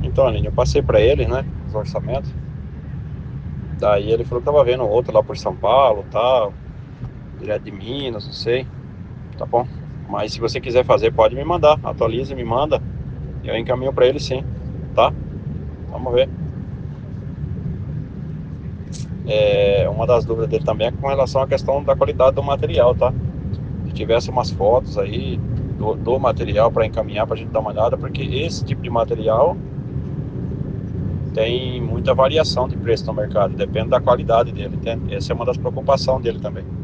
Então, Aline, eu passei para ele, né, os orçamentos. Daí ele falou que tava vendo outro lá por São Paulo, tal, direto de Minas, não sei. Tá bom? Mas se você quiser fazer, pode me mandar. Atualiza e me manda. Eu encaminho para ele sim, tá? Vamos ver. Uma das dúvidas dele também é com relação à questão da qualidade do material, tá? Se tivesse umas fotos aí do material para encaminhar para a gente dar uma olhada, porque esse tipo de material tem muita variação de preço no mercado, depende da qualidade dele, entende? Essa é uma das preocupações dele também.